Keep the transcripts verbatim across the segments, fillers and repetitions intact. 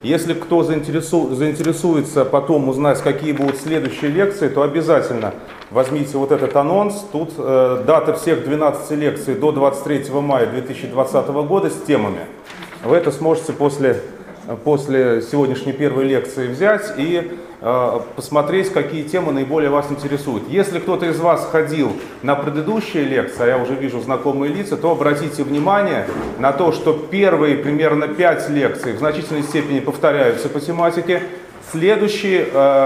Если кто заинтересу, заинтересуется потом узнать, какие будут следующие лекции, то обязательно возьмите вот этот анонс. Тут э, дата всех двенадцати лекций до двадцать третьего мая две тысячи двадцатого года с темами. Вы это сможете после, после сегодняшней первой лекции взять и э, посмотреть, какие темы наиболее вас интересуют. Если кто-то из вас ходил на предыдущие лекции, а я уже вижу знакомые лица, то обратите внимание на то, что первые примерно пять лекций в значительной степени повторяются по тематике. Следующие,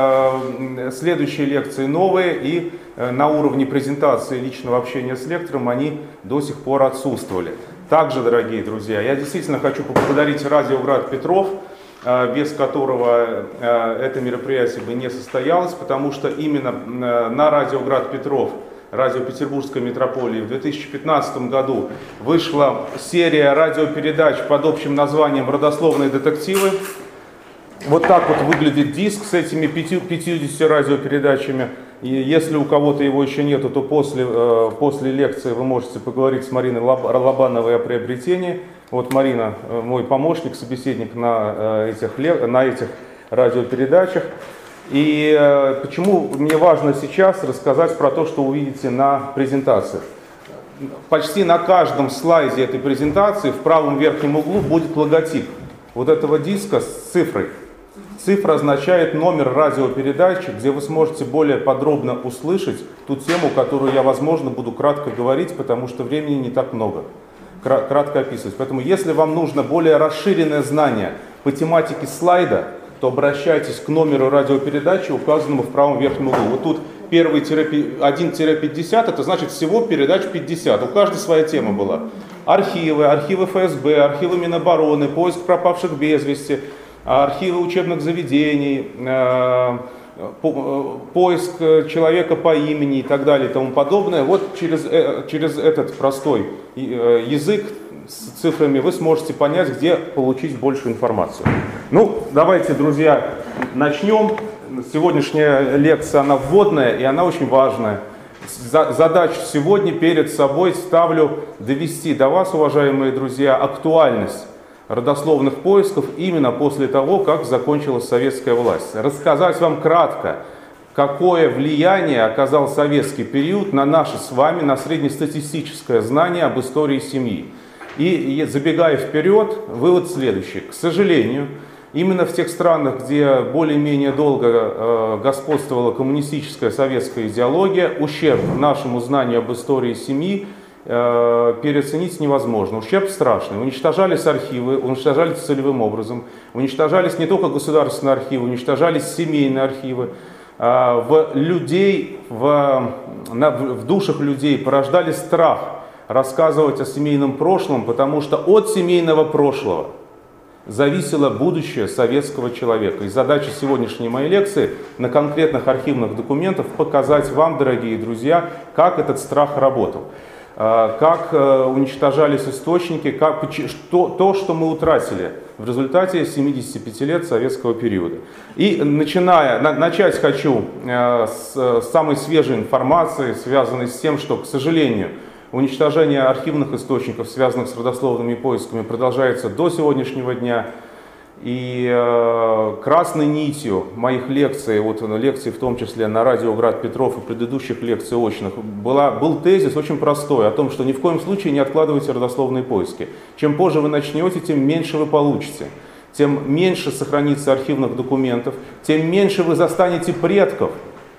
э, следующие лекции новые, и э, на уровне презентации личного общения с лектором они до сих пор отсутствовали. Также, дорогие друзья, я действительно хочу поблагодарить Радио Град Петров, э, без которого э, это мероприятие бы не состоялось, потому что именно э, на Радио Град Петров, радио Петербургской метрополии, в две тысячи пятнадцатом году вышла серия радиопередач под общим названием «Родословные детективы». Вот так вот выглядит диск с этими пятьюдесятью радиопередачами. И если у кого-то его еще нету, то после, э, после лекции вы можете поговорить с Мариной Лобановой о приобретении. Вот Марина, э, мой помощник, собеседник на, э, этих, на этих радиопередачах. И э, почему мне важно сейчас рассказать про то, что увидите на презентации. Почти на каждом слайде этой презентации в правом верхнем углу будет логотип вот этого диска с цифрой. Цифра означает номер радиопередачи, где вы сможете более подробно услышать ту тему, которую я, возможно, буду кратко говорить, потому что времени не так много. Кратко описывать. Поэтому, если вам нужно более расширенное знание по тематике слайда, то обращайтесь к номеру радиопередачи, указанному в правом верхнем углу. Вот тут первый один пятьдесят, это значит всего передач пятьдесят. У каждой своя тема была. Архивы, архивы эф эс бэ, архивы Минобороны, поиск пропавших без вести, архивы учебных заведений, поиск человека по имени и так далее и тому подобное. Вот через, через этот простой язык с цифрами вы сможете понять, где получить большую информацию. Ну, давайте, друзья, начнем. Сегодняшняя лекция, она вводная, и она очень важная. Задачу сегодня перед собой ставлю довести до вас, уважаемые друзья, актуальность родословных поисков именно после того, как закончилась советская власть. Рассказать вам кратко, какое влияние оказал советский период на наше с вами, на среднестатистическое знание об истории семьи. И, забегая вперед, вывод следующий. К сожалению, именно в тех странах, где более-менее долго э, господствовала коммунистическая советская идеология, ущерб нашему знанию об истории семьи э, переоценить невозможно. Ущерб страшный. Уничтожались архивы, уничтожались целевым образом. Уничтожались не только государственные архивы, уничтожались семейные архивы. Э, в людей, в, на, в душах людей порождались страх рассказывать о семейном прошлом, потому что от семейного прошлого зависело будущее советского человека. И задача сегодняшней моей лекции на конкретных архивных документах показать вам, дорогие друзья, как этот страх работал, как уничтожались источники, как, что, то, что мы утратили в результате семидесяти пяти лет советского периода. И начиная, на, начать хочу с, с самой свежей информации, связанной с тем, что, к сожалению, уничтожение архивных источников, связанных с родословными поисками, продолжается до сегодняшнего дня. И э, красной нитью моих лекций, вот лекций в том числе на Радио Град Петров и предыдущих лекций очных, была, был тезис очень простой о том, что ни в коем случае не откладывайте родословные поиски. Чем позже вы начнете, тем меньше вы получите. Тем меньше сохранится архивных документов, тем меньше вы застанете предков.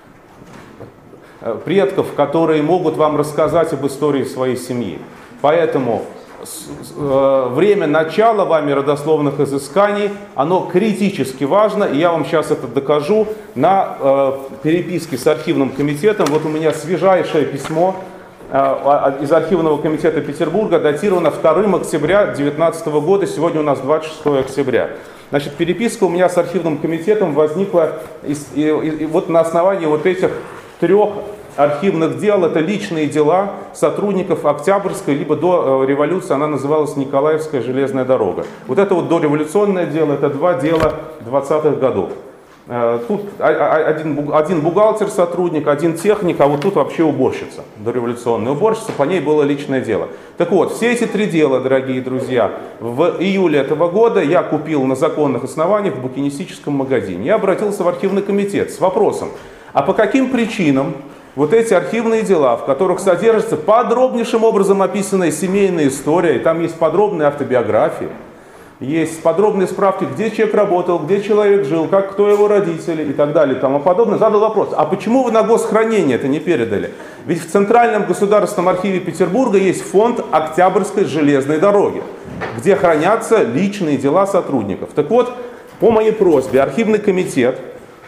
предков, которые могут вам рассказать об истории своей семьи. Поэтому э, время начала вами родословных изысканий, оно критически важно, и я вам сейчас это докажу на э, переписке с архивным комитетом. Вот у меня свежайшее письмо э, из архивного комитета Петербурга, датировано второго октября две тысячи девятнадцатого года, сегодня у нас двадцать шестое октября. Значит, переписка у меня с архивным комитетом возникла из, и, и, и вот на основании вот этих трех архивных дел. Это личные дела сотрудников Октябрьской, либо до революции она называлась Николаевская железная дорога. Вот это вот дореволюционное дело, это два дела двадцатых годов. Тут один, один бухгалтер, сотрудник, один техник, а вот тут вообще уборщица, дореволюционная уборщица, по ней было личное дело. Так вот, все эти три дела, дорогие друзья, в июле этого года я купил на законных основаниях в букинистическом магазине. Я обратился в архивный комитет с вопросом, а по каким причинам вот эти архивные дела, в которых содержится подробнейшим образом описанная семейная история, и там есть подробные автобиографии, есть подробные справки, где человек работал, где человек жил, как, кто его родители и так далее и тому подобное. Задал вопрос, а почему вы на госхранение это не передали? Ведь в Центральном государственном архиве Петербурга есть фонд Октябрьской железной дороги, где хранятся личные дела сотрудников. Так вот, по моей просьбе архивный комитет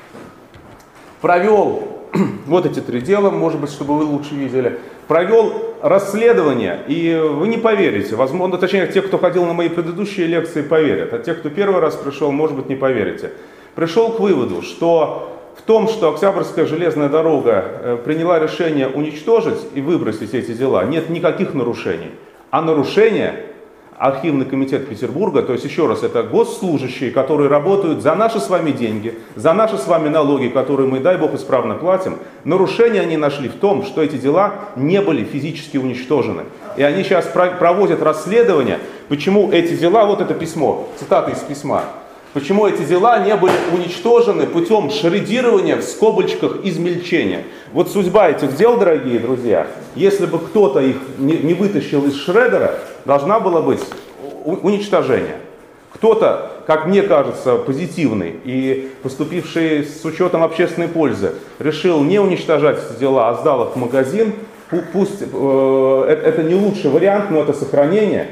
провел вот эти три дела, может быть, чтобы вы лучше видели, провел расследование, и вы не поверите, возможно, точнее, те, кто ходил на мои предыдущие лекции, поверят, а те, кто первый раз пришел, может быть, не поверите. Пришел к выводу, что в том, что Октябрьская железная дорога приняла решение уничтожить и выбросить эти дела, нет никаких нарушений, а нарушения архивный комитет Петербурга, то есть еще раз, это госслужащие, которые работают за наши с вами деньги, за наши с вами налоги, которые мы, дай бог, исправно платим, нарушения они нашли в том, что эти дела не были физически уничтожены. И они сейчас проводят расследование, почему эти дела, вот это письмо, цитата из письма, почему эти дела не были уничтожены путем шредирования в скобочках измельчения. Вот судьба этих дел, дорогие друзья, если бы кто-то их не, не вытащил из шредера, должна была быть уничтожение. Кто-то, как мне кажется, позитивный и поступивший с учетом общественной пользы, решил не уничтожать эти дела, а сдал их в магазин. Пусть э, это не лучший вариант, но это сохранение.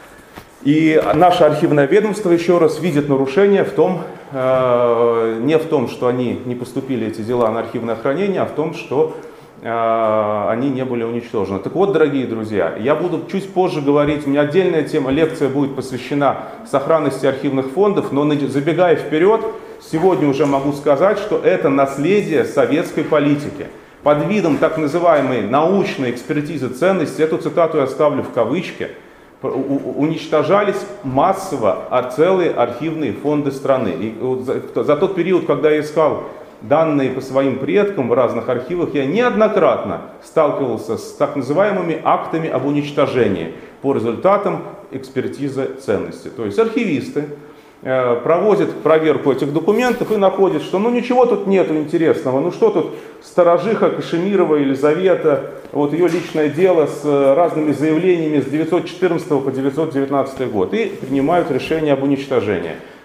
И наше архивное ведомство, еще раз, видит нарушение в том, э, не в том, что они не поступили эти дела на архивное хранение, а в том, что э, они не были уничтожены. Так вот, дорогие друзья, я буду чуть позже говорить, у меня отдельная тема, лекция будет посвящена сохранности архивных фондов, но забегая вперед, сегодня уже могу сказать, что это наследие советской политики. Под видом так называемой научной экспертизы ценностей, эту цитату я оставлю в кавычки, уничтожались массово целые архивные фонды страны. И за, за тот период, когда я искал данные по своим предкам в разных архивах, я неоднократно сталкивался с так называемыми актами об уничтожении по результатам экспертизы ценностей. То есть архивисты э, проводят проверку этих документов и находят, что ну ничего тут нету интересного, ну что тут сторожиха Кашемирова Елизавета, вот ее личное дело с разными заявлениями с девятьсот четырнадцатого по девятьсот девятнадцатый год, и принимают решение об уничтожении.